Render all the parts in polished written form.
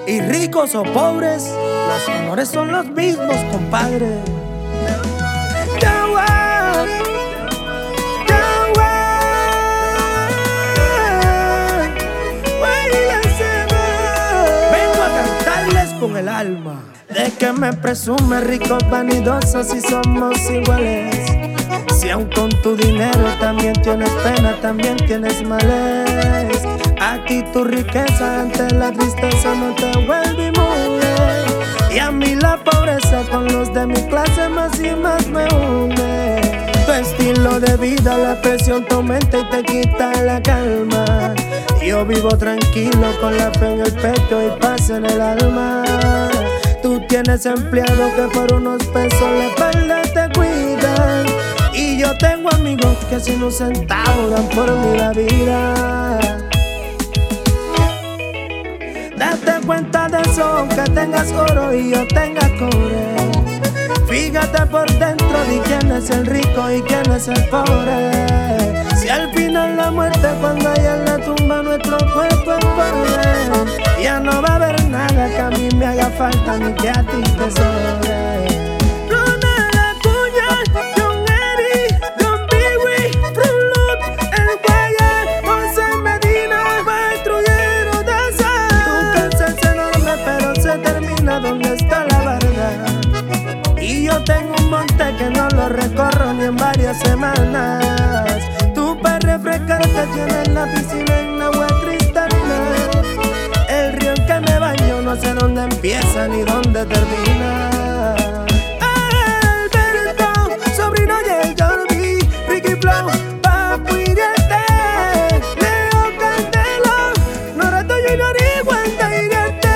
Y ricos o pobres, los honores son los mismos, compadre. Vengo a cantarles con el alma. De que me presume ricos vanidosos si somos iguales. Si aun con tu dinero también tienes pena, también tienes males. Aquí tu riqueza ante la tristeza no te vuelve inmune. Y a mí la pobreza con los de mi clase más y más me une. Tu estilo de vida, la presión te aumenta y te quita la calma. Yo vivo tranquilo con la fe en el pecho y paz en el alma. Tú tienes empleado que por unos pesos la espalda te cuidan. Y yo tengo amigos que sin un centavo dan por mí la vida. Date cuenta de eso, aunque tengas oro y yo tenga cobre. Fíjate por dentro de quién es el rico y quién es el pobre. Si al final la muerte cuando haya en la tumba nuestro cuerpo es pobre, ya no va a haber nada que a mí me haga falta ni que a ti te sobre. Donde está la verdad. Y yo tengo un monte que no lo recorro ni en varias semanas. Tú para refrescarte tienes la piscina en agua cristalina. El río en que me baño no sé dónde empieza ni dónde termina. Alberto, sobrino de Jordi, Ricky Flow, Papu y Diente, Leo Candelo, Norato y Noriguanta y Diente.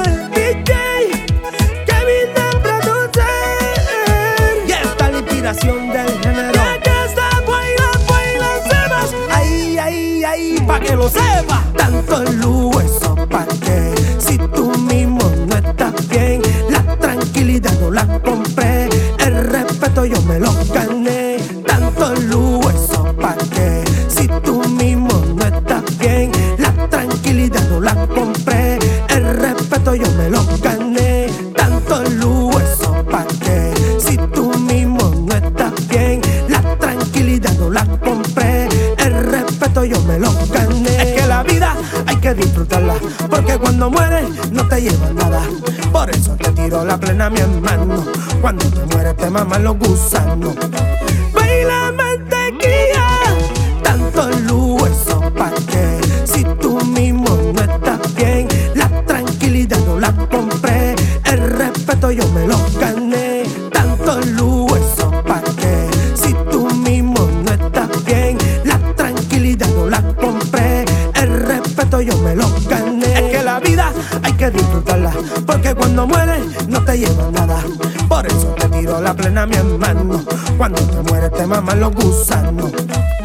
Del género. Ya que está lancemos. Ahí, pa' que lo sepa. Tanto lujo, eso pa' qué. Si tú mismo no estás bien, la tranquilidad no la compré. El respeto yo me lo gané. Tanto lujo, eso pa' qué. Si tú mismo no estás bien, la tranquilidad no la compré. El respeto yo me lo gané. Tanto lujo, eso pa' qué. Si tú mismo no estás bien, la tranquilidad no la compré. El respeto yo me lo gané. Es que la vida hay que disfrutarla, porque cuando mueres no te lleva nada. Por eso te tiro la plena mi hermano. Cuando te mueres te maman los gusanos. Baila mantequilla, tanto lujo, eso pa' qué. Si tú mismo no estás bien, la tranquilidad no la compré. El respeto yo me lo gané. Tanto lujo, eso pa' qué. Si tú mismo no estás bien, la tranquilidad no la compré. El respeto yo me lo gané. Es que la vida hay que disfrutarla, porque cuando mueres no te lleva nada. Por eso te tiro la plena mi hermano. Cuando te mueres te maman los gusanos.